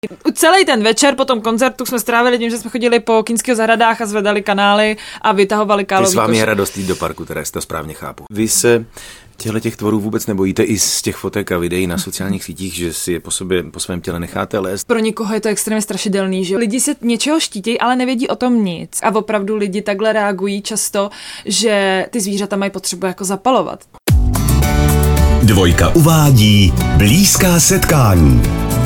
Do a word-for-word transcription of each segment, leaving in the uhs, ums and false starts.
Celý ten večer po tom koncertu jsme strávili tím, že jsme chodili po Kinských zahradách a zvedali kanály a vytahovali kálový koš. Ty s vámi je radost jít do parku, teda jestli to správně chápu. Vy se těchto těch tvorů vůbec nebojíte i z těch fotek a videí na sociálních sítích, že si je po sobě, po svém těle necháte lézt? Pro někoho je to extrémně strašidelný, že lidi se něčeho štítějí, ale nevědí o tom nic. A opravdu lidi takhle reagují často, že ty zvířata mají potřebu jako zapalovat. Dvojka uvádí blízká setkání.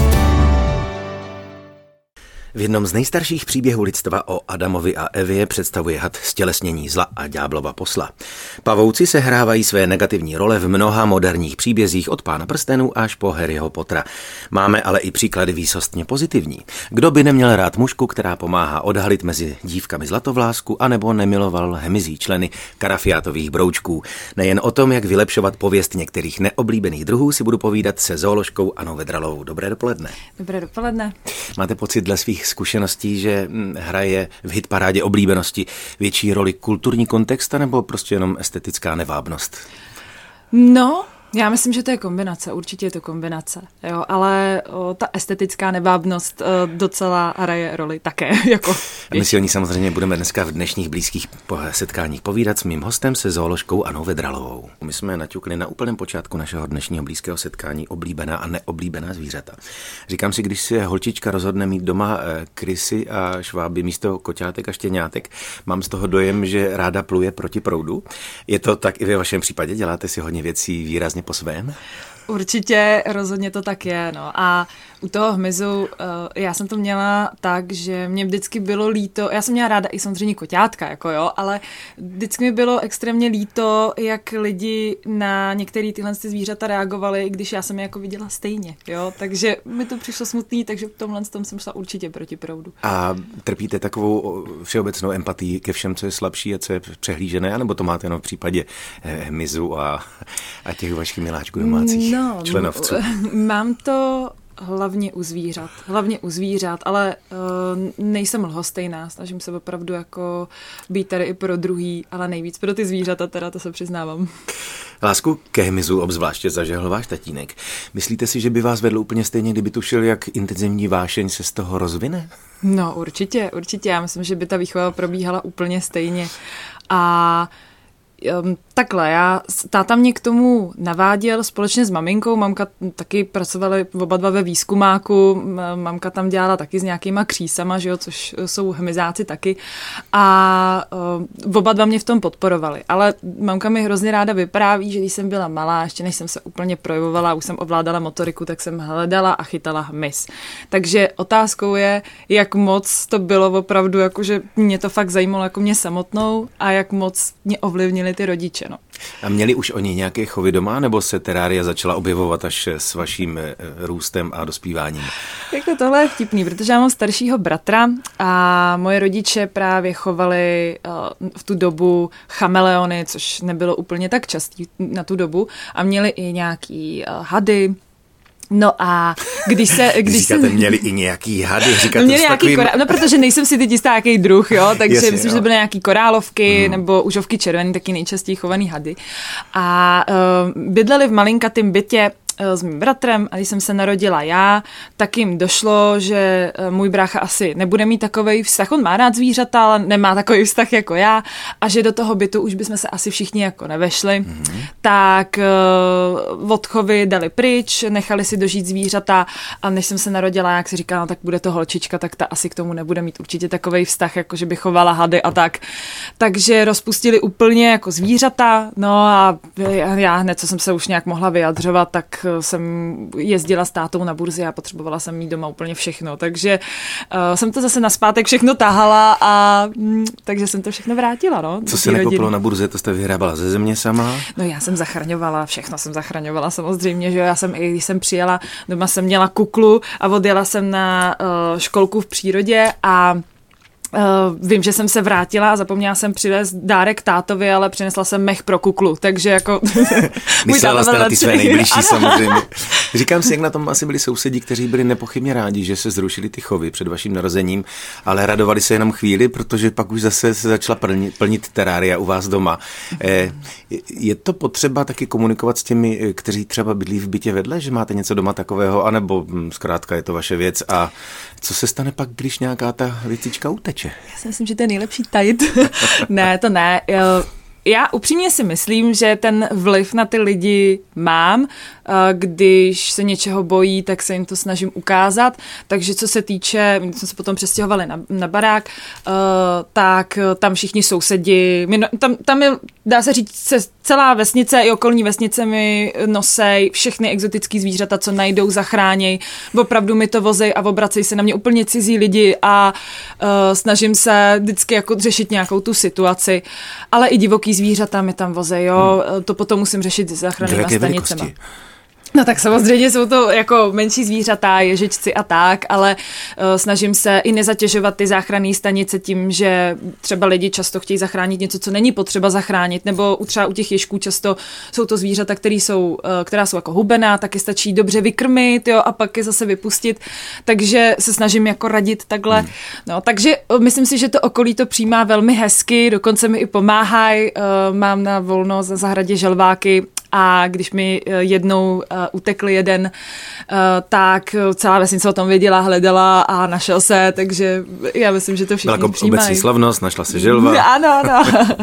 V jednom z nejstarších příběhů lidstva o Adamovi a Evě představuje had stělesnění zla a ďáblova posla. Pavouci sehrávají své negativní role v mnoha moderních příbězích od Pána prstenů až po Harryho Pottera. Máme ale i příklady výsostně pozitivní. Kdo by neměl rád mužku, která pomáhá odhalit mezi dívkami zlatovlásku, anebo nemiloval hemizí členy karafiátových broučků. Nejen o tom, jak vylepšovat pověst některých neoblíbených druhů, si budu povídat se zooložkou Annou Vedralovou. Dobré dopoledne. Dobré dopoledne. Máte pocit dle svých zkušeností, že hraje v hitparádě oblíbenosti větší roli kulturní kontext, nebo prostě jenom estetická nevábnost? No, já myslím, že to je kombinace, určitě je to kombinace, jo, ale o, ta estetická nevábnost o, docela hraje roli také. Jako. A my si o ní samozřejmě budeme dneska v dnešních blízkých setkáních povídat s mým hostem, se zooložkou Annou Vedralovou. My jsme naťukli na úplném počátku našeho dnešního blízkého setkání oblíbená a neoblíbená zvířata. Říkám si, když si holčička rozhodne mít doma krysy a šváby místo koťátek a štěňátek, mám z toho dojem, že ráda pluje proti proudu. Je to tak i ve vašem případě? Děláte si hodně věcí výrazně po svém? Určitě, rozhodně to tak je, no. A u toho hmyzu uh, já jsem to měla tak, že mě vždycky bylo líto, já jsem měla ráda i samozřejmě koťátka, jako jo, ale vždycky mi bylo extrémně líto, jak lidi na některé tyhle zvířata reagovali, když já jsem je jako viděla stejně, jo, takže mi to přišlo smutný, takže v tomhle tom jsem šla určitě proti proudu. A trpíte takovou všeobecnou empatii ke všem, co je slabší a co je přehlížené, anebo to máte jenom v případě hmyzu a, a těch vašich miláčků domácích? No, členovců. Mám to hlavně u zvířat, hlavně u zvířat, ale uh, nejsem lhostejná, snažím se opravdu jako být tady i pro druhý, ale nejvíc pro ty zvířata, teda to se přiznávám. Lásku ke hmyzu obzvláště zažehl váš tatínek. Myslíte si, že by vás vedl úplně stejně, kdyby tušil, jak intenzivní vášeň se z toho rozvine? No určitě, určitě, já myslím, že by ta výchova probíhala úplně stejně a Um, takhle, já, táta mě k tomu naváděl společně s maminkou, mamka taky pracovaly oba dva ve výzkumáku, mamka tam dělala taky s nějakýma křísama, že jo, což jsou hmyzáci taky a um, oba dva mě v tom podporovali, ale mamka mi hrozně ráda vypráví, že když jsem byla malá, ještě než jsem se úplně projevovala, už jsem ovládala motoriku, tak jsem hledala a chytala hmyz. Takže otázkou je, jak moc to bylo opravdu, jakože mě to fakt zajímalo jako mě samotnou a jak moc mě ovlivnili ty rodiče, no. A měli už oni nějaké chovy doma, nebo se terária začala objevovat až s vaším růstem a dospíváním? Jako tohle je vtipný, protože já mám staršího bratra a moje rodiče právě chovali uh, v tu dobu chameleony, což nebylo úplně tak častý na tu dobu a měli i nějaký uh, hady. No a když se... Když Říkáte, se... měli i nějaký hady, říkáte měli s nějaký takovým... korál... No, protože nejsem si teď jistá, jaký druh, jo, takže Jasně, myslím, jo. že to byly nějaký korálovky, mm. nebo užovky červený, taky nejčastěji chovaný hady. A uh, bydleli v malinkatým bytě s mým bratrem a když jsem se narodila já, tak jim došlo, že můj brácha asi nebude mít takovej vztah, on má rád zvířata, ale nemá takový vztah jako já a že do toho bytu už bychom se asi všichni jako nevešli, mm-hmm. tak uh, odchovy dali pryč, nechali si dožít zvířata a než jsem se narodila, jak si říkala, no, tak bude to holčička, tak ta asi k tomu nebude mít určitě takovej vztah, jako že by chovala hady a tak. Takže rozpustili úplně jako zvířata, no a já hned, co jsem se už nějak mohla vyjadřovat, tak jsem jezdila s tátou na burzy a potřebovala jsem mít doma úplně všechno, takže uh, jsem to zase naspátek všechno tahala a mm, takže jsem to všechno vrátila, no. Co se nekoupilo na burze, to jste vyhrábala ze země sama? No já jsem zachraňovala, všechno jsem zachraňovala samozřejmě, že já jsem, i když jsem přijela, doma jsem měla kuklu a odjela jsem na uh, školku v přírodě a Uh, vím, že jsem se vrátila a zapomněla jsem přivést dárek tátovi, ale přinesla jsem mech pro kuklu, takže jako... Myslela jste na ty své nejbližší samozřejmě. Říkám si, jak na tom asi byli sousedi, kteří byli nepochybně rádi, že se zrušili ty chovy před vaším narozením, ale radovali se jenom chvíli, protože pak už zase se začala plnit, plnit terária u vás doma. Eh, je to potřeba taky komunikovat s těmi, kteří třeba bydlí v bytě vedle, že máte něco doma takového, anebo hm, zkrátka je to vaše věc a co se stane pak, když nějaká ta věcička uteče? Já si myslím, že to je nejlepší tajit. Ne, to ne. Já upřímně si myslím, že ten vliv na ty lidi mám. Když se něčeho bojí, tak se jim to snažím ukázat. Takže co se týče, my jsme se potom přestěhovali na, na barák, tak tam všichni sousedi, tam, tam je, dá se říct, celá vesnice i okolní vesnice mi nosej všechny exotický zvířata, co najdou, zachráněj. Opravdu mi to vozej a obracej se na mě úplně cizí lidi a snažím se vždycky jako řešit nějakou tu situaci. Ale i divoký zvířata mi tam vozej, jo. Hmm. To potom musím řešit s záchrannýma stanicema. No tak samozřejmě jsou to jako menší zvířata, ježičci a tak, ale uh, snažím se i nezatěžovat ty záchranné stanice tím, že třeba lidi často chtějí zachránit něco, co není potřeba zachránit, nebo třeba u těch ježků často jsou to zvířata, které jsou, uh, která jsou jako hubená, tak je stačí dobře vykrmit, jo, a pak je zase vypustit, takže se snažím jako radit takhle. Hmm. No, takže uh, myslím si, že to okolí to přijímá velmi hezky, dokonce mi i pomáhají, uh, mám na volno za zahradě želváky, a když mi jednou uh, utekl jeden, uh, tak celá vesnice o tom věděla, hledala a našel se, takže já myslím, že to všichni jako přijímají. Obecní slavnost, našla se želva. Ano, ano.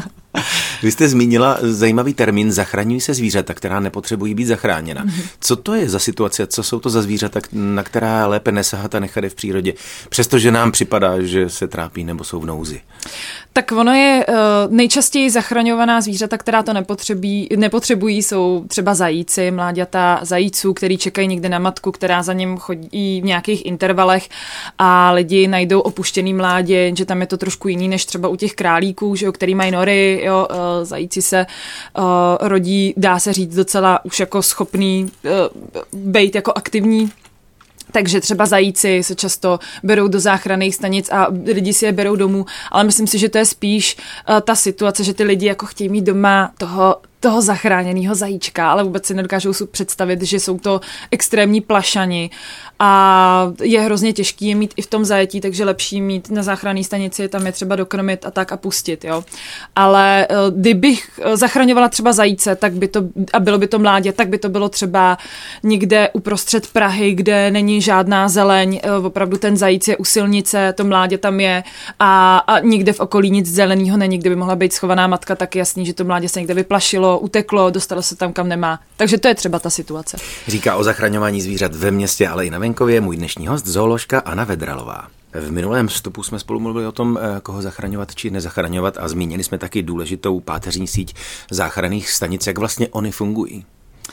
Vy jste zmínila zajímavý termín zachraňují se zvířata, která nepotřebují být zachráněna. Mm-hmm. Co to je za situace? Co jsou to za zvířata, na která lépe nesahat a nechat je v přírodě? Přestože nám připadá, že se trápí nebo jsou v nouzi. Tak ono je uh, nejčastěji zachraňovaná zvířata, která to nepotřebují, nepotřebují, jsou třeba zajíci, mláďata zajíců, který čekají někde na matku, která za ním chodí v nějakých intervalech a lidi najdou opuštěný mládě, že tam je to trošku jiný než třeba u těch králíků, že jo, který mají nory, jo, uh, zajíci se uh, rodí, dá se říct, docela už jako schopný uh, být jako aktivní. Takže třeba zajíci se často berou do záchranných stanic a lidi si je berou domů, ale myslím si, že to je spíš uh, ta situace, že ty lidi jako chtějí mít doma toho toho zachráněného zajíčka, ale vůbec si nedokážou si představit, že jsou to extrémní plašani a je hrozně těžký je mít i v tom zajetí, takže lepší mít na záchranné stanici, tam je třeba dokrmit a tak a pustit, jo. Ale kdybych zachraňovala třeba zajíce, tak by to, a bylo by to mládě, tak by to bylo třeba někde uprostřed Prahy, kde není žádná zeleň, opravdu ten zajíc je u silnice, to mládě tam je a, a nikde v okolí nic zeleného není, kde by mohla být schovaná matka, tak jasný, že to mládě se někde vyplašilo, uteklo, dostalo se tam, kam nemá. Takže to je třeba ta situace. Říká o zachraňování zvířat ve městě, ale i na venkově můj dnešní host, zooložka Anna Vedralová. V minulém vstupu jsme spolu mluvili o tom, koho zachraňovat či nezachraňovat a zmínili jsme taky důležitou páteřní síť záchranných stanic. Jak vlastně oni fungují?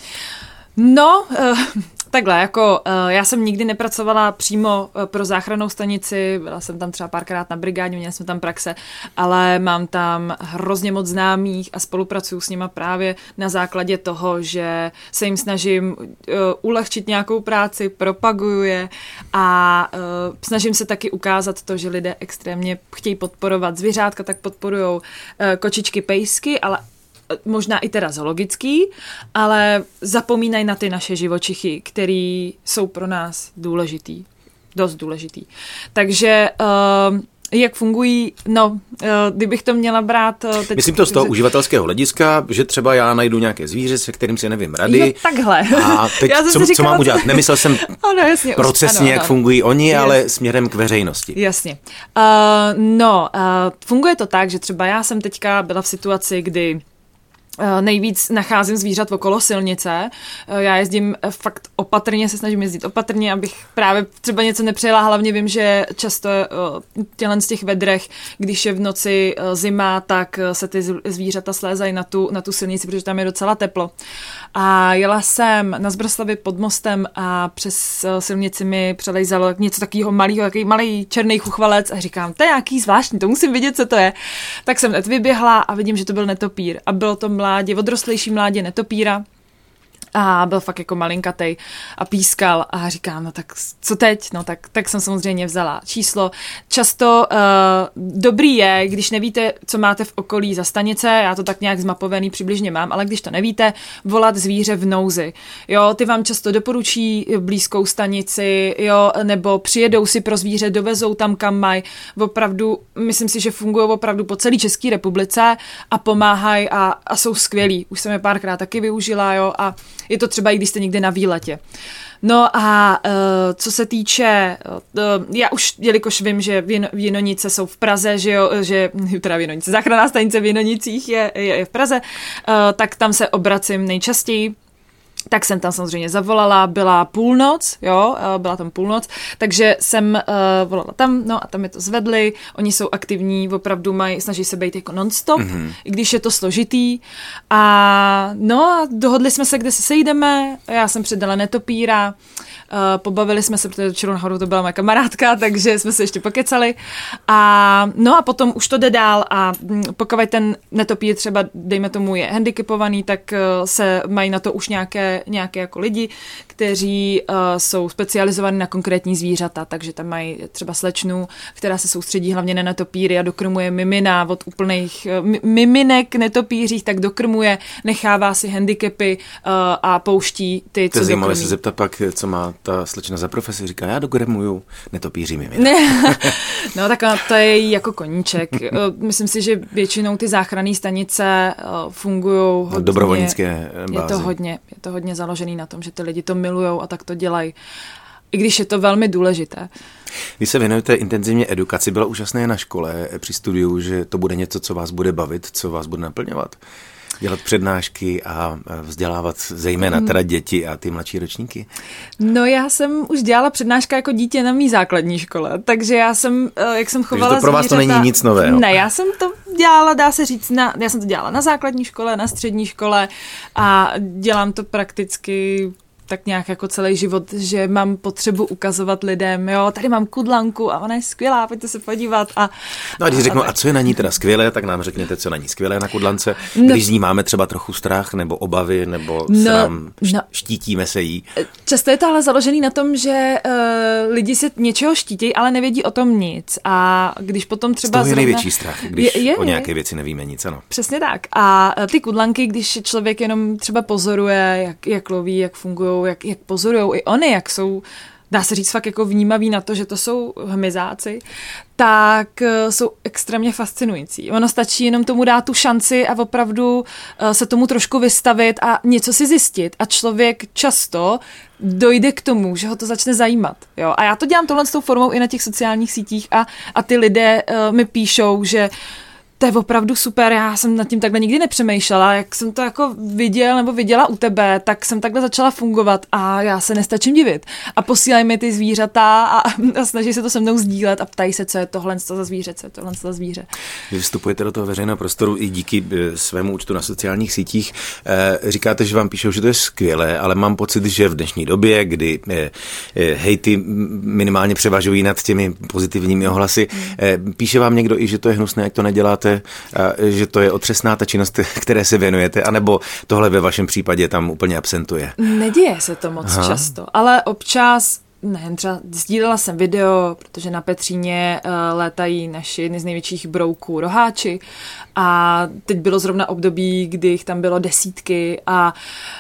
No, uh, takhle, jako uh, já jsem nikdy nepracovala přímo uh, pro záchrannou stanici, byla jsem tam třeba párkrát na brigádě, měla jsem tam praxe, ale mám tam hrozně moc známých a spolupracuju s nima právě na základě toho, že se jim snažím uh, ulehčit nějakou práci, propaguju je a uh, snažím se taky ukázat to, že lidé extrémně chtějí podporovat zvířátka, tak podporujou uh, kočičky, pejsky, ale možná i teda zoologický, ale zapomínají na ty naše živočichy, který jsou pro nás důležitý, dost důležitý. Takže uh, jak fungují, no, uh, kdybych to měla brát... Uh, teď... Myslím to z toho uživatelského hlediska, že třeba já najdu nějaké zvíře, se kterým si nevím rady. Jo, takhle. A teď co, co mám udělat? Nemyslel jsem ano, jasně, procesně, ano, jak ano. fungují oni, ano. ale směrem k veřejnosti. Jasně. Uh, no, uh, funguje to tak, že třeba já jsem teďka byla v situaci, kdy nejvíc nacházím zvířat okolo silnice. Já jezdím fakt opatrně, se snažím jezdit opatrně, abych právě třeba něco nepřejela. Hlavně vím, že často tělen z těch vedrech, když je v noci zima, tak se ty zvířata slézají na tu, na tu silnici, protože tam je docela teplo. A jela jsem na Zbraslavě pod mostem a přes silnici mi přelejzalo něco takového malého, takový malý černý chuchvalec a říkám, to je nějaký zvláštní, to musím vidět, co to je. Tak jsem hned vyběhla a vidím, že to byl netopír. A bylo to mládě, odrostlejší mládě netopíra. A byl fakt jako malinkatej a pískal a říkám, no tak co teď? No tak, tak jsem samozřejmě vzala číslo. Často uh, dobrý je, když nevíte, co máte v okolí za stanice, já to tak nějak zmapovaný přibližně mám, ale když to nevíte, volat zvíře v nouzi. Jo, ty vám často doporučí blízkou stanici, jo, nebo přijedou si pro zvíře, dovezou tam, kam mají. Opravdu, myslím si, že fungují opravdu po celé České republice a pomáhají a, a jsou skvělí. Už jsem je párkrát taky využila, jo, a je to třeba i když jste někde na výletě. No a uh, co se týče, uh, já už, jelikož vím, že Jinonice jsou v Praze, že jo, že, teda Jinonice, záchranná stanice v Jinonicích je, je, je v Praze, uh, tak tam se obracím nejčastěji. Tak jsem tam samozřejmě zavolala, byla půlnoc, jo, byla tam půlnoc, takže jsem uh, volala tam, no a tam je to zvedli, oni jsou aktivní, opravdu mají, snaží se být jako non-stop, mm-hmm. i když je to složitý. A no a dohodli jsme se, kde se sejdeme, já jsem předala netopíra, uh, pobavili jsme se, protože Černou Horu to byla moje kamarádka, takže jsme se ještě pokecali. A no a potom už to jde dál a pokud ten netopír třeba, dejme tomu, je handicapovaný, tak uh, se mají na to už nějaké nějaké jako lidi, kteří uh, jsou specializovaní na konkrétní zvířata, takže tam mají třeba slečnu, která se soustředí hlavně na netopíry a dokrmuje mimina od úplných uh, miminek netopířích, tak dokrmuje, nechává si handicapy uh, a pouští ty, co dokrmí. To je zajímavé se zeptat pak, co má ta slečna za profesi, říká, já dokrmuju netopíří mimina. No tak to je jako koníček. Uh, myslím si, že většinou ty záchranné stanice uh, fungují hodně. Dobrovolnické bázi. Je to hodně, je to hodně založený na tom, že ty lidi to milujou a tak to dělají. I když je to velmi důležité. Vy se věnujete intenzivně edukaci. Bylo úžasné na škole při studiu, že to bude něco, co vás bude bavit, co vás bude naplňovat. Dělat přednášky a vzdělávat zejména teda děti a ty mladší ročníky? No já jsem už dělala přednáška jako dítě na mý základní škole, takže já jsem, jak jsem chovala takže to pro vás zvířata, to není nic nového. Ne, já jsem to dělala, dá se říct, na, já jsem to dělala na základní škole, na střední škole a dělám to prakticky tak nějak jako celý život, že mám potřebu ukazovat lidem, jo, tady mám kudlanku a ona je skvělá, pojďte se podívat. A, no a když a, řeknu, a, a co je na ní teda skvělé, tak nám řekněte, co na ní skvělé na kudlance, no, když z ní máme třeba trochu strach, nebo obavy, nebo no, se nám no, štítíme se jí. Často je to ale založený na tom, že uh, lidi se něčeho štítějí, ale nevědí o tom nic. A když potom třeba... Z toho je zrovna, největší strach, když je, je, o nějaké věci nevíme nic, ano. Přesně tak. A ty kudlanky, když člověk jenom třeba pozoruje, jak, jak loví, jak fungují, jak, jak pozorují i oni, jak jsou, dá se říct, fakt jako vnímaví na to, že to jsou hmyzáci, tak jsou extrémně fascinující. Ono stačí jenom tomu dát tu šanci a opravdu se tomu trošku vystavit a něco si zjistit. A člověk často dojde k tomu, že ho to začne zajímat. Jo? A já to dělám tohle s tou formou i na těch sociálních sítích a, a ty lidé uh, mi píšou, že to je opravdu super, já jsem nad tím takhle nikdy nepřemýšlela, jak jsem to jako viděl nebo viděla u tebe, tak jsem takhle začala fungovat a já se nestačím divit. A posílají mi ty zvířata a, a snaží se to se mnou sdílet a ptají se, co je tohle za zvíře, co je tohle za zvíře. Vy vstupujete do toho veřejného prostoru i díky svému účtu na sociálních sítích. Říkáte, že vám píšou, že to je skvělé, ale mám pocit, že v dnešní době, kdy hejty minimálně převažují nad těmi pozitivními ohlasy, píše vám někdo i, že to je hnusné, jak to neděláte, že to je otřesná ta činnost, které se věnujete, anebo tohle ve vašem případě tam úplně absentuje? Neděje se to moc Aha. často, ale občas, ne, třeba sdílela jsem video, protože na Petříně uh, létají naši jedny z největších brouků roháči a teď bylo zrovna období, kdy jich tam bylo desítky a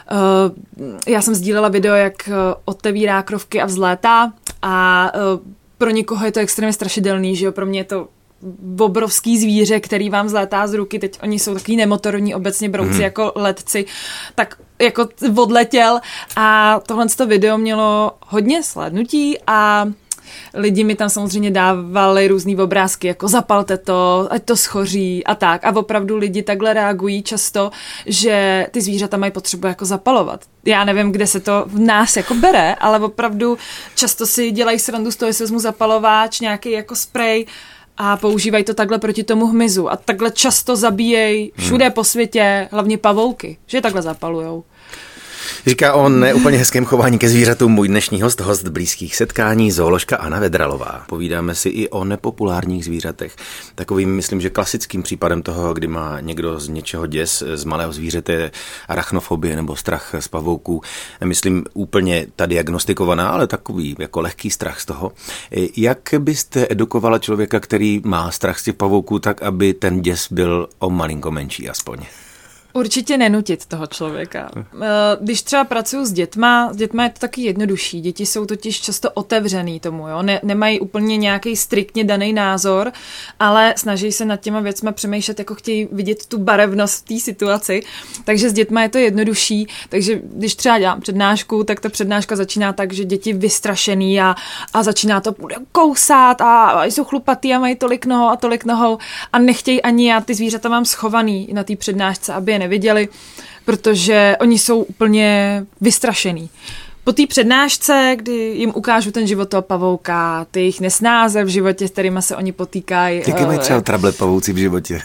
uh, já jsem sdílela video, jak otevírá krovky a vzlétá a uh, pro někoho je to extrémně strašidelný, že jo, pro mě je to obrovský zvíře, který vám zlétá z ruky, teď oni jsou takový nemotorní obecně brouci hmm. jako letci, tak jako odletěl a tohle video mělo hodně slednutí a lidi mi tam samozřejmě dávali různý obrázky, jako zapalte to, ať to schoří a tak. A opravdu lidi takhle reagují často, že ty zvířata mají potřebu jako zapalovat. Já nevím, kde se to v nás jako bere, ale opravdu často si dělají srandu z toho, jestli vezmu zapalováč, nějaký jako sprej a používají to takhle proti tomu hmyzu. A takhle často zabíjejí všude hmm. po světě, hlavně pavouky, že takhle zapalujou. Říká o neúplně hezkém chování ke zvířatům můj dnešní host, host blízkých setkání, zooložka Anna Vedralová. Povídáme si i o nepopulárních zvířatech. Takovým, myslím, že klasickým případem toho, kdy má někdo z něčeho děs, z malého zvířete, arachnofobie nebo strach z pavouků. Myslím úplně ta diagnostikovaná, ale takový jako lehký strach z toho. Jak byste edukovala člověka, který má strach z těch pavouků, tak aby ten děs byl o malinko menší aspoň? Určitě nenutit toho člověka. Když třeba pracuju s dětma, s dětma je to taky jednodušší. Děti jsou totiž často otevřený tomu, jo? Ne, nemají úplně nějaký striktně daný názor, ale snaží se nad těma věcma přemýšlet, jako chtějí vidět tu barevnost v té situaci. Takže s dětma je to jednodušší. Takže když třeba dělám přednášku, tak ta přednáška začíná tak, že děti vystrašený a, a začíná to kousat a, a jsou chlupatý a mají tolik nohou a tolik nohou a nechtějí ani já ty zvířata mám schovaný na té přednášce, aby je neviděli, protože oni jsou úplně vystrašený. Po té přednášce, kdy jim ukážu ten život toho pavouka, ty jejich nesnáze v životě, s kterými se oni potýkají. Jaký mají třeba trable pavouci v životě?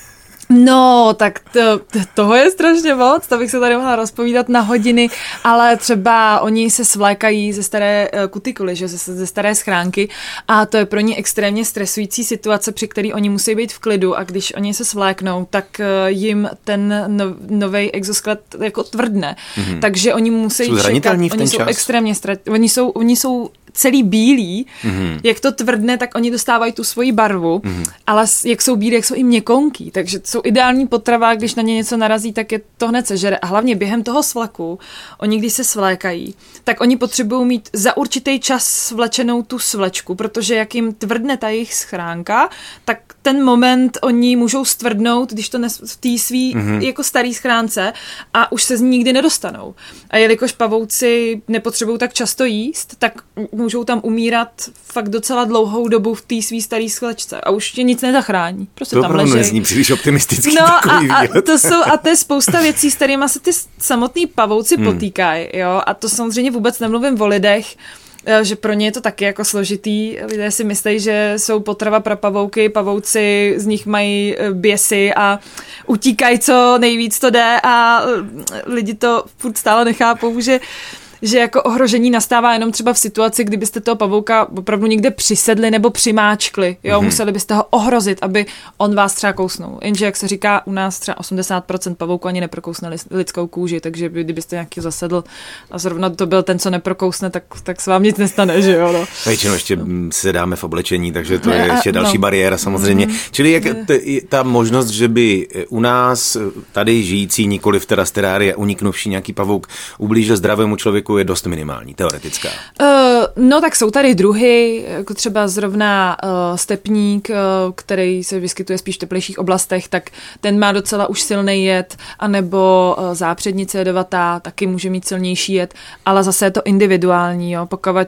No, tak to, toho je strašně moc, to bych se tady mohla rozpovídat na hodiny, ale třeba oni se svlékají ze staré kutikuly, že, ze, ze staré schránky a to je pro ně extrémně stresující situace, při který oni musí být v klidu a když oni se svléknou, tak jim ten no, novej exoskelet jako tvrdne, mm-hmm. takže oni musí jsou čekat, v ten oni jsou čas. extrémně, oni jsou, oni jsou celý bílí, mm-hmm. jak to tvrdne, tak oni dostávají tu svoji barvu, mm-hmm. ale jak jsou bílí, jak jsou i měkonký, takže jsou ideální potrava, když na ně něco narazí, tak je to hned sežere. A hlavně během toho svlaku, oni když se svlékají, tak oni potřebují mít za určitý čas svlečenou tu svlečku, protože jak jim tvrdne ta jejich schránka, tak ten moment oni můžou stvrdnout, když to nes- v té svý mm-hmm. jako starý schránce a už se z ní nikdy nedostanou. A jelikož pavouci nepotřebují tak často jíst, tak můžou tam umírat fakt docela dlouhou dobu v té svý starý svlečce a už je nic nezachrání. Prostě to tam leží. nezní příliš optimistický no takový a, výlet. a to jsou a to je spousta věcí, s kterými se ty samotný pavouci hmm. potýkají, jo. A to samozřejmě vůbec nemluvím o lidech, že pro ně je to taky jako složitý. Lidé si myslí, že jsou potrava pro pavouky, pavouci z nich mají běsy a utíkají co nejvíc to jde a lidi to furt stále nechápou, že že jako ohrožení nastává jenom třeba v situaci, kdybyste toho pavouka opravdu někde přisedli nebo přimáčkli. Jo, mm-hmm. museli byste ho ohrozit, aby on vás třeba kousnul. Jenže, jak se říká, u nás třeba osmdesát procent pavouků ani neprokousne lidskou kůži, takže kdybyste nějaký zasedl a zrovna to byl ten, co neprokousne, tak, tak se vám nic nestane, že jo. No. Většinou ještě se dáme v oblečení, takže to je ještě další no. bariéra samozřejmě. Mm-hmm. Čili jak t- ta možnost, že by u nás tady žijící, nikoliv teda z terária, uniknuvší nějaký pavouk ublížil zdravému člověku, je dost minimální, teoretická. Uh, no tak jsou tady druhy, jako třeba zrovna uh, stepník, uh, který se vyskytuje spíš v teplejších oblastech, tak ten má docela už silný jed, anebo uh, zápřednice jedovatá taky může mít silnější jed, ale zase je to individuální, jo, pokud uh,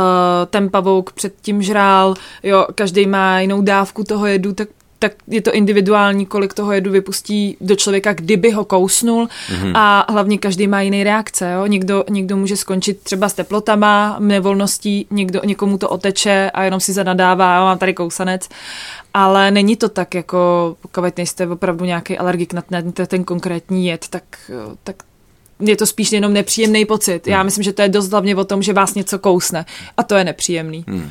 ten pavouk předtím žrál, jo, každý má jinou dávku toho jedu, tak tak je to individuální, kolik toho jedu vypustí do člověka, kdyby ho kousnul mm-hmm. a hlavně každý má jiný reakce. Jo? Někdo, někdo může skončit třeba s teplotama, nevolností, někdo, někomu to oteče a jenom si zanadává, mám tady kousanec, ale není to tak, jako pokud nejste opravdu nějaký alergik na ten konkrétní jed, tak, tak je to spíš jenom nepříjemný pocit. Já myslím, že to je dost hlavně o tom, že vás něco kousne a to je nepříjemný. Hmm.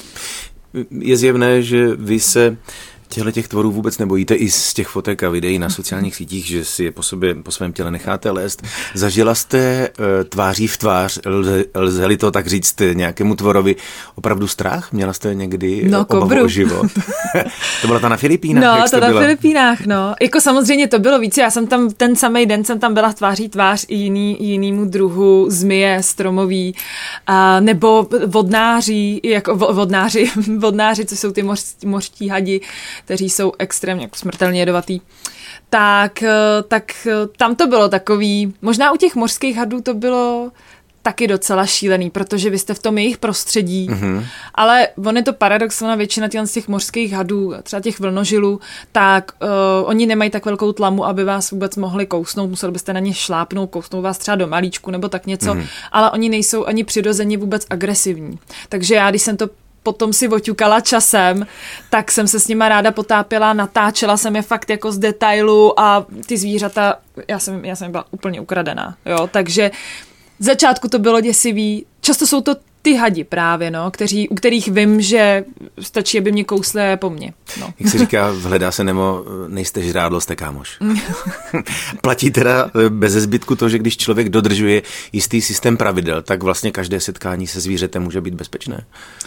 Je zjevné, že vy se těchto těch tvorů vůbec nebojíte i z těch fotek a videí na sociálních sítích, že si je po sobě, po svém těle necháte lézt. Zažila jste uh, tváří v tvář, lze, lze-li to tak říct, nějakému tvorovi opravdu strach? Měla jste někdy no, obavu kobru. o život? To byla ta na Filipínách? No, jak to na byla? Filipínách, no. Jako samozřejmě to bylo víc. Já jsem tam ten samý den jsem tam byla tváří tvář i jiný, jinýmu druhu zmije, stromový, a, nebo vodnáří, jako vodnáři, vodnáři, co jsou ty moř, mořští hadi, kteří jsou extrémně jako smrtelně jedovatý, tak, tak tam to bylo takový, možná u těch mořských hadů to bylo taky docela šílený, protože vy jste v tom jejich prostředí, mm-hmm. ale on je to paradox, ona většina z těch mořských hadů, třeba těch vlnožilů, tak uh, oni nemají tak velkou tlamu, aby vás vůbec mohli kousnout, museli byste na ně šlápnout, kousnout vás třeba do malíčku nebo tak něco, mm-hmm. ale oni nejsou ani přirozeně vůbec agresivní. Takže já, když jsem to potom si oťukala časem, tak jsem se s nima ráda potápěla, natáčela jsem je fakt jako z detailu a ty zvířata, já jsem, já jsem byla úplně ukradená, jo, takže z začátku to bylo děsivý, často jsou to ty hadi právě, no, kteří, u kterých vím, že stačí, aby mě kousli po mně. No. Jak se říká, hledá se Nemo, nejste žrádlo, jste kámoš. Platí teda bez zbytku to, že když člověk dodržuje jistý systém pravidel, tak vlastně každé setkání se zvířetem může být bezpečné?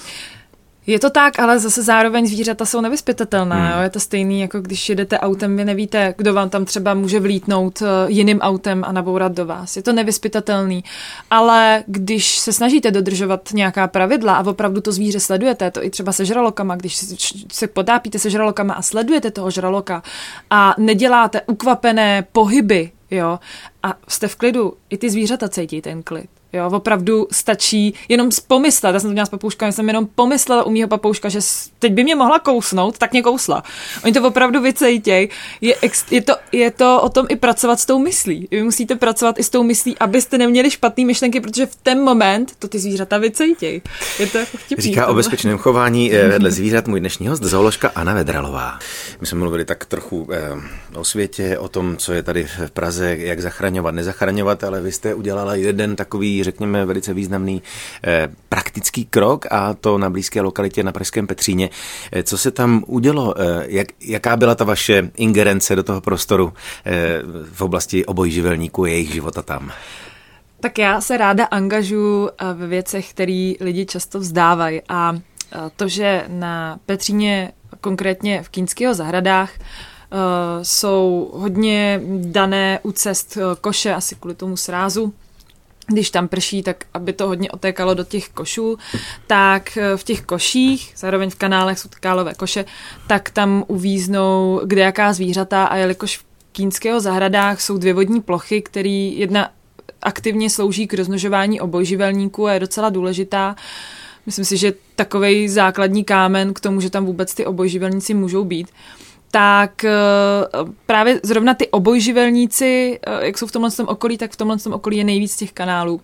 Je to tak, ale zase zároveň zvířata jsou nevyzpytatelná. Hmm. Jo? Je to stejný, jako když jedete autem, vy nevíte, kdo vám tam třeba může vlítnout jiným autem a nabourat do vás. Je to nevyzpytatelný. Ale když se snažíte dodržovat nějaká pravidla a opravdu to zvíře sledujete, to i třeba se žralokama, když se potápíte se žralokama a sledujete toho žraloka a neděláte ukvapené pohyby, jo, a jste v klidu, i ty zvířata cítí ten klid. Jo, opravdu stačí jenom pomyslet, já jsem to měla s papouškami, jsem jenom pomyslela u mýho papouška, že teď by mě mohla kousnout, tak mě kousla. Oni to opravdu vycejtěj. Je, je, to, je to o tom i pracovat s tou myslí. Vy musíte pracovat i s tou myslí, abyste neměli špatné myšlenky, protože v ten moment to ty zvířata vycejtěj. Je to jako vtipný. Říká o bezpečném chování vedle zvířat můj dnešní host, zooložka Anna Vedralová. My jsme mluvili tak trochu eh, o světě, o tom, co je tady v Praze, jak zachraňovat, nezachraňovat, ale vy jste udělala jeden takový, řekněme, velice významný eh, praktický krok, a to na blízké lokalitě na pražském Petříně. Eh, co se tam udělo? Eh, jak, jaká byla ta vaše ingerence do toho prostoru eh, v oblasti obojživelníků, jejich života tam? Tak já se ráda angažuji ve věcech, které lidi často vzdávají, a to, že na Petříně, konkrétně v Kinského zahradách, Uh, jsou hodně dané u cest koše, asi kvůli tomu srázu. Když tam prší, tak aby to hodně otékalo do těch košů, tak v těch koších, zároveň v kanálech jsou kálové koše, tak tam uvíznou kdejaká zvířata, a jelikož v Kinského zahradách jsou dvě vodní plochy, který jedna aktivně slouží k rozmnožování obojživelníků a je docela důležitá. Myslím si, že takovej základní kámen k tomu, že tam vůbec ty obojživelníci můžou být, tak právě zrovna ty obojživelníci, jak jsou v tomhle okolí, tak v tomhle okolí je nejvíc těch kanálů.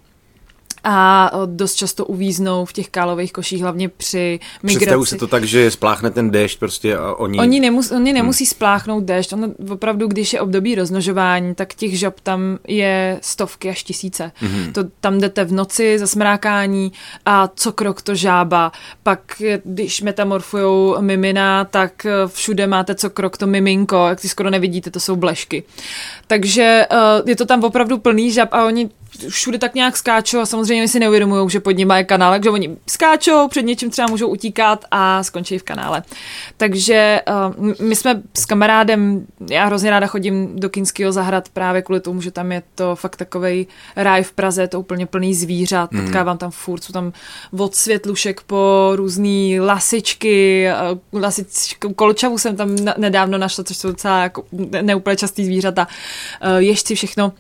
A dost často uvíznou v těch kálových koších, hlavně při migraci. Představuji se to tak, že spláchne ten déšť prostě a oni... Oni, nemus, oni nemusí hmm. spláchnout déšť. Ono opravdu, když je období rozmnožování, tak těch žab tam je stovky až tisíce. Hmm. To, tam jdete v noci za smrákání a co krok to žába. Pak, když metamorfujou mimina, tak všude máte co krok to miminko, jak si skoro nevidíte, to jsou blešky. Takže je to tam opravdu plný žab a oni všude tak nějak skáčou a samozřejmě si neuvědomují, že pod nimi je kanál, takže oni skáčou, před něčím třeba můžou utíkat a skončí v kanále. Takže uh, my jsme s kamarádem, já hrozně ráda chodím do Kinského zahrad právě kvůli tomu, že tam je to fakt takovej ráj v Praze, je to úplně plný zvířat, mm. potkávám tam furt, jsou tam od světlušek po různý lasičky, uh, lasičku, kolčavu jsem tam na, nedávno našla, což jsou docela jako neúplně častý zvířata, uh, ježci, všechno.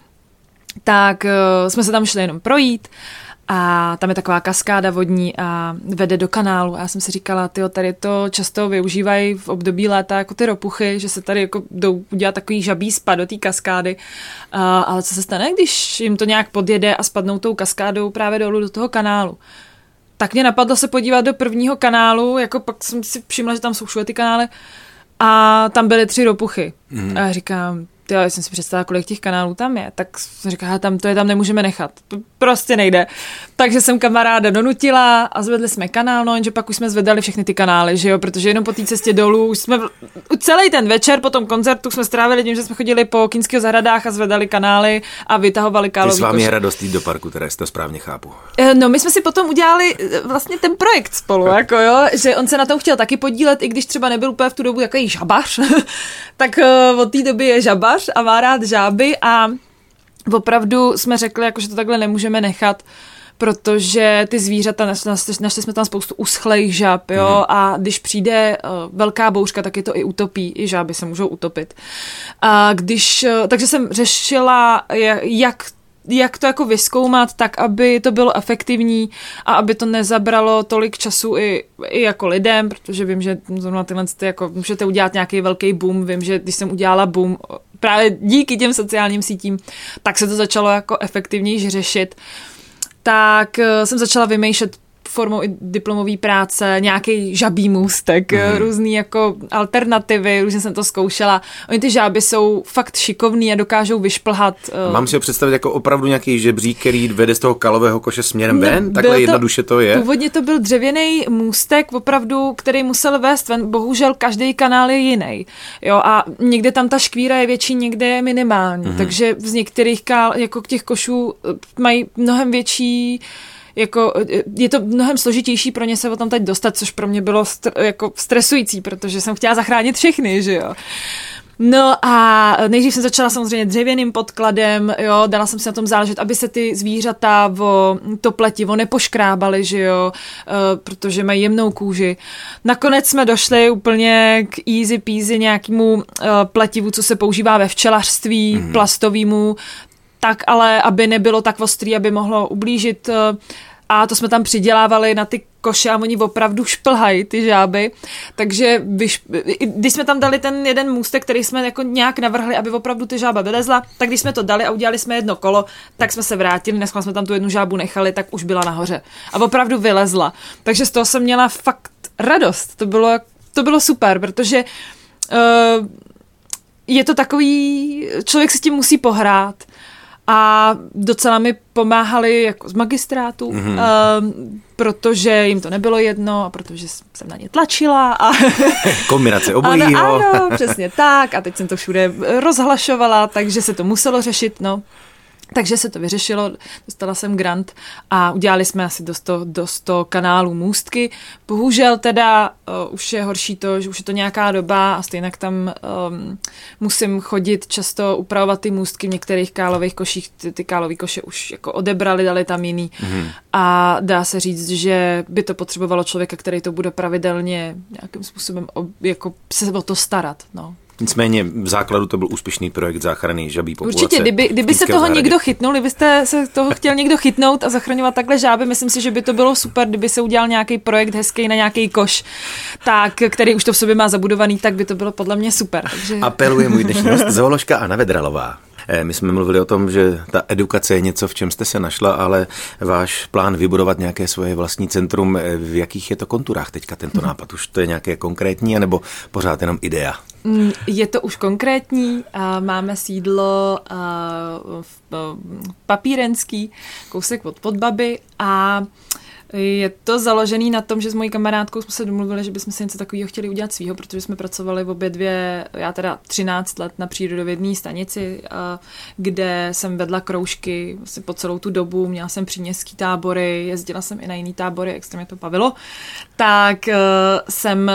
Tak uh, jsme se tam šli jenom projít a tam je taková kaskáda vodní a vede do kanálu. A já jsem si říkala, tyjo, tady to často využívají v období léta jako ty ropuchy, že se tady jako jdou udělat takový žabí spad do té kaskády. Uh, ale co se stane, když jim to nějak podjede a spadnou tou kaskádou právě dolů do toho kanálu? Tak mě napadlo se podívat do prvního kanálu, jako pak jsem si všimla, že tam jsou všude ty kanály a tam byly tři ropuchy. Mm. A já říkám, já jsem si představila, kolik těch kanálů tam je, tak jsem říkala, tam to je tam nemůžeme nechat. To prostě nejde. Takže jsem kamaráda donutila a zvedli jsme kanál, no jenže pak už jsme zvedali všechny ty kanály, že jo, protože jenom po té cestě dolů už jsme celý ten večer po tom koncertu jsme strávili tím, že jsme chodili po Kinských zahradách a zvedali kanály a vytahovali kálový koš. Ty s vámi je radost jít do parku, teda to správně chápu. No, my jsme si potom udělali vlastně ten projekt spolu, jako jo, že on se na tom chtěl taky podílet, i když třeba nebyl úplně v tu dobu takový žabař, tak od té doby je žabař a má rád žáby a opravdu jsme řekli, jako, že to takhle nemůžeme nechat, protože ty zvířata, našli jsme tam spoustu uschlejch žab, jo, mm. a když přijde uh, velká bouřka, tak je to i utopí, i žáby se můžou utopit. A když, uh, takže jsem řešila, jak jak to jako vyzkoumat tak, aby to bylo efektivní a aby to nezabralo tolik času i, i jako lidem, protože vím, že zrovna tyhle ty, jako můžete udělat nějaký velký boom, vím, že když jsem udělala boom právě díky těm sociálním sítím, tak se to začalo jako efektivněji řešit. Tak jsem začala vymýšlet formou i diplomový práce, nějaký žabý můstek, mm. různý jako alternativy, různě jsem to zkoušela. Oni ty žáby jsou fakt šikovný a dokážou vyšplhat. Uh... Mám si ho představit jako opravdu nějaký žebřík, který vede z toho kalového koše směrem ven? No, takhle to, jednoduše to je? Původně to byl dřevěný můstek, opravdu, který musel vést ven. Bohužel každý kanál je jiný. Jo, a někde tam ta škvíra je větší, někde je minimální. Mm. Takže z některých kál, jako těch košů mají mnohem větší, jako je to mnohem složitější pro ně se o tam teď dostat, což pro mě bylo st- jako stresující, protože jsem chtěla zachránit všechny, že jo. No a nejdřív jsem začala samozřejmě dřevěným podkladem, jo, dala jsem si na tom záležet, aby se ty zvířata o to pletivo nepoškrábaly, že jo, uh, protože mají jemnou kůži. Nakonec jsme došli úplně k easy peasy nějakému uh, pletivu, co se používá ve včelařství, mm. plastovému, tak ale, aby nebylo tak ostrý, aby mohlo ublížit. Uh, a to jsme tam přidělávali na ty koše a oni opravdu šplhají ty žáby, takže vyš... když jsme tam dali ten jeden můstek, který jsme jako nějak navrhli, aby opravdu ty žába vylezla, tak když jsme to dali a udělali jsme jedno kolo, tak jsme se vrátili, dneska jsme tam tu jednu žábu nechali, tak už byla nahoře a opravdu vylezla. Takže z toho jsem měla fakt radost, to bylo, to bylo super, protože uh, je to takový, člověk si s tím musí pohrát. A docela mi pomáhali jako z magistrátu, mm-hmm. uh, protože jim to nebylo jedno a protože jsem na ně tlačila. A kombinace obojího. Ano, ano, přesně tak. A teď jsem to všude rozhlašovala, takže se to muselo řešit, no. Takže se to vyřešilo, dostala jsem grant a udělali jsme asi do sto, do sto kanálů můstky. Bohužel teda uh, už je horší to, že už je to nějaká doba a stejně tam um, musím chodit často upravovat ty můstky v některých kálových koších. Ty, ty kálové koše už jako odebrali, dali tam jiný. Mm-hmm. A dá se říct, že by to potřebovalo člověka, který to bude pravidelně nějakým způsobem ob, jako se o to starat, no. Nicméně v základu to byl úspěšný projekt záchrany žabí populace. Určitě, kdyby, kdyby se toho zahradě. někdo chytnul, kdybyste se toho chtěl někdo chytnout a zachraňovat takhle žáby, myslím si, že by to bylo super, kdyby se udělal nějaký projekt hezký na nějaký koš, tak, který už to v sobě má zabudovaný, tak by to bylo podle mě super. Takže... Apeluje můj dnešní host, zooložka Anna Vedralová. My jsme mluvili o tom, že ta edukace je něco, v čem jste se našla, ale váš plán vybudovat nějaké svoje vlastní centrum, v jakých je to konturách teďka tento nápad? Už to je nějaké konkrétní, anebo pořád jenom idea? Je to už konkrétní. Máme sídlo v Papírenský, kousek od Podbaby a je to založený na tom, že s mojí kamarádkou jsme se domluvili, že bychom si něco takového chtěli udělat svýho, protože jsme pracovali v obě dvě, já teda třináct let na přírodovědné stanici, kde jsem vedla kroužky vlastně po celou tu dobu, měla jsem příměstský tábory, jezdila jsem i na jiný tábory, extrémně to bavilo, tak jsem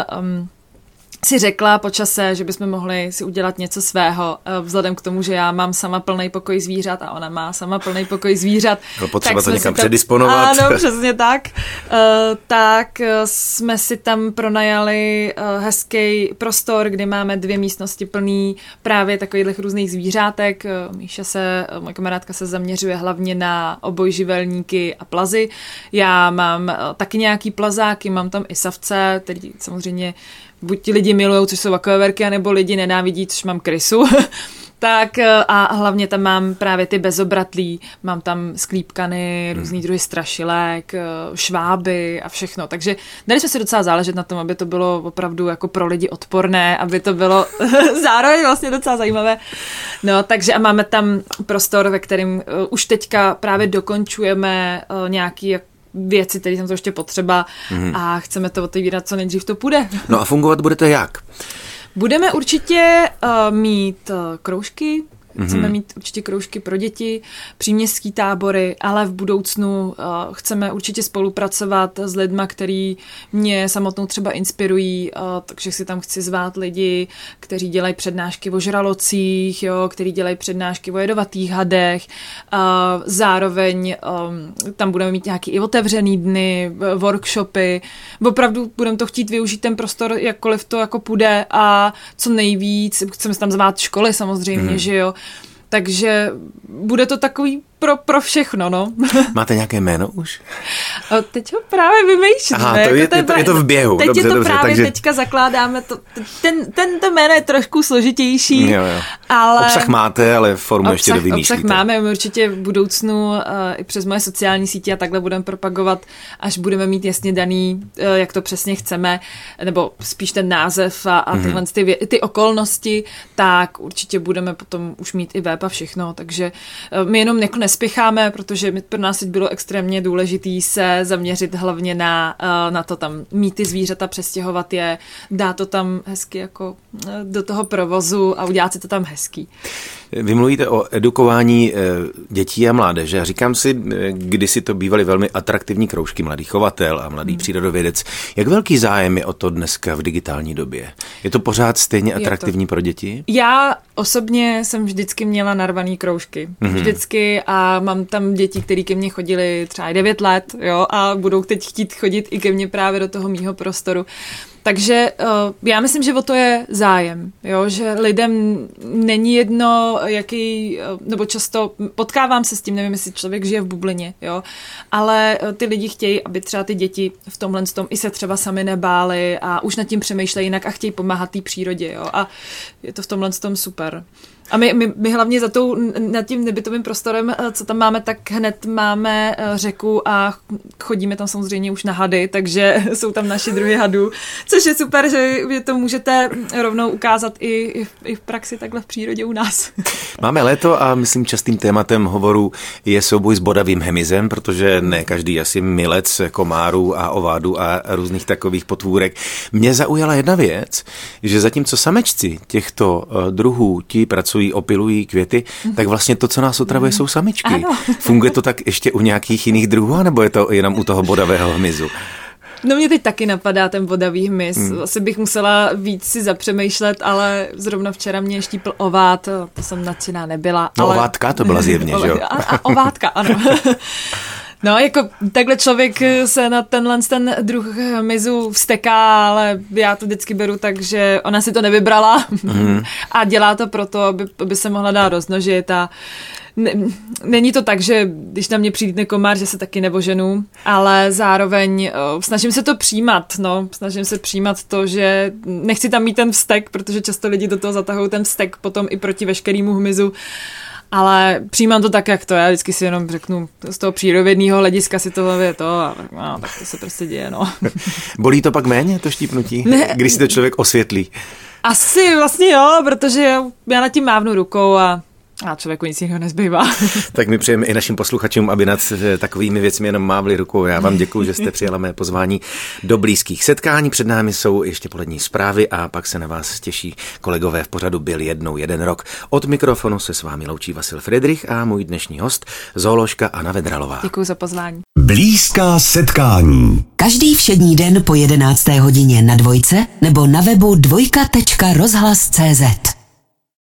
si řekla po čase, že bychom mohli si udělat něco svého, vzhledem k tomu, že já mám sama plný pokoj zvířat a ona má sama plný pokoj zvířat. No, potřeba to někam předisponovat. Ano, přesně tak. Uh, tak jsme si tam pronajali uh, hezký prostor, kde máme dvě místnosti plný právě takových různých zvířátek. Uh, Míša se, uh, moje kamarádka se zaměřuje hlavně na obojživelníky a plazy. Já mám uh, taky nějaký plazáky, mám tam i savce, který samozřejmě buď ti lidi milujou, což jsou akvaverky, anebo lidi nenávidí, což mám krysu. Tak a hlavně tam mám právě ty bezobratlí, mám tam sklípkany, různý druhy strašilek, šváby a všechno. Takže dali jsme si docela záležet na tom, aby to bylo opravdu jako pro lidi odporné, aby to bylo zároveň vlastně docela zajímavé. No, takže a máme tam prostor, ve kterém už teďka právě dokončujeme nějaký věci, které jsem to ještě potřeba mm. a chceme to otevírat, co nejdřív to půjde. No a fungovat budete jak? Budeme určitě uh, mít uh, kroužky, chceme mm-hmm. mít určitě kroužky pro děti, příměstský tábory, ale v budoucnu uh, chceme určitě spolupracovat s lidma, který mě samotnou třeba inspirují, uh, takže si tam chci zvát lidi, kteří dělají přednášky o žralocích, jo, kteří dělají přednášky o jedovatých hadech, uh, zároveň um, tam budeme mít nějaký i otevřený dny, workshopy, opravdu budeme to chtít využít ten prostor, jakkoliv to jako půjde a co nejvíc, chceme tam zvát školy samozřejmě, mm. že jo. Takže bude to takový pro, pro všechno, no. Máte nějaké jméno už? A teď ho právě vymýšlíme. Aha, to je, jako je, to, je to v běhu. Teď dobře, je to dobře, právě, takže... teďka zakládáme, to, ten, tento jméno je trošku složitější, jo, jo. ale... Obsah máte, ale formu obsah, ještě dovymýšlíte. Obsah máme, my určitě v budoucnu uh, i přes moje sociální sítě a takhle budeme propagovat, až budeme mít jasně daný, uh, jak to přesně chceme, nebo spíš ten název a, a tyhle mm-hmm. ty, ty okolnosti, tak určitě budeme potom už mít i web a všechno, takže uh, my jenom jako nespěcháme, protože my, pro nás teď bylo extrémně důležitý se zaměřit hlavně na, uh, na to tam mít ty zvířata, přestěhovat je, dát to tam hezky jako uh, do toho provozu a udělat si to tam hezký. Vy mluvíte o edukování dětí a mládeže. Říkám si, kdysi to bývaly velmi atraktivní kroužky Mladý chovatel a Mladý hmm. přírodovědec. Jak velký zájem je o to dneska v digitální době? Je to pořád stejně atraktivní pro děti? Já osobně jsem vždycky měla narvaný kroužky. Hmm. Vždycky a mám tam děti, které ke mně chodily třeba devět let, jo, a budou teď chtít chodit i ke mně právě do toho mýho prostoru. Takže uh, já myslím, že o to je zájem, jo? Že lidem není jedno, jaký, nebo často potkávám se s tím, nevím, jestli člověk žije v bublině, jo? Ale uh, ty lidi chtějí, aby třeba ty děti v tomhle tom i se třeba sami nebáli a už nad tím přemýšlejí jinak a chtějí pomáhat té přírodě, jo? A je to v tomhle tom super. A my, my, my hlavně za tou, nad tím nebytovým prostorem, co tam máme, tak hned máme řeku a chodíme tam samozřejmě už na hady, takže jsou tam naši druhy hadů, což je super, že vy to můžete rovnou ukázat i, i, v, i v praxi takhle v přírodě u nás. Máme léto a myslím častým tématem hovoru je souboj s bodavým hmyzem, protože ne každý asi milec komárů a ovádů a různých takových potvůrek. Mě zaujala jedna věc, že zatímco samečci těchto druhů ti pracují, opilují květy, tak vlastně to, co nás otravuje, jsou samičky. Ano. Funguje to tak ještě u nějakých jiných druhů, nebo je to jenom u toho bodavého hmyzu? No mě teď taky napadá ten bodavý hmyz. Hmm. Asi bych musela víc si zapřemýšlet, ale zrovna včera mě štípl ovád, to jsem nadšená nebyla. No ale... ovádka to byla zjevně, že jo? A, a ovádka, ano. No, jako takhle člověk se na tenhle ten druh hmyzu vzteká, ale já to vždycky beru tak, že ona si to nevybrala mm. a dělá to proto, aby, aby se mohla dál rozmnožit a ne, není to tak, že když na mě přijde komár, že se taky neboženu, ale zároveň uh, snažím se to přijímat, no, snažím se přijímat to, že nechci tam mít ten vztek, protože často lidi do toho zatahují ten vztek potom i proti veškerému hmyzu. Ale přijímám to tak, jak to. Já vždycky si jenom řeknu z toho přírodovědného hlediska si to je to a no, tak to se prostě děje, no. Bolí to pak méně, to štípnutí, ne, když si to člověk osvětlí? Asi vlastně jo, protože já nad tím mávnu rukou a a člověku nic jiného nezbývá. Tak my přejeme i našim posluchačům, aby nad takovými věcmi jenom mávli rukou. Já vám děkuji, že jste přijala mé pozvání do blízkých setkání. Před námi jsou ještě polední zprávy a pak se na vás těší kolegové v pořadu Byl jednou jeden rok. Od mikrofonu se s vámi loučí Vasil Friedrich a můj dnešní host, zooložka Anna Vedralová. Děkuji za pozvání. Blízká setkání. Každý všední den po jedenácté hodině na Dvojce nebo na webu dvojka tečka rozhlas tečka cé zet.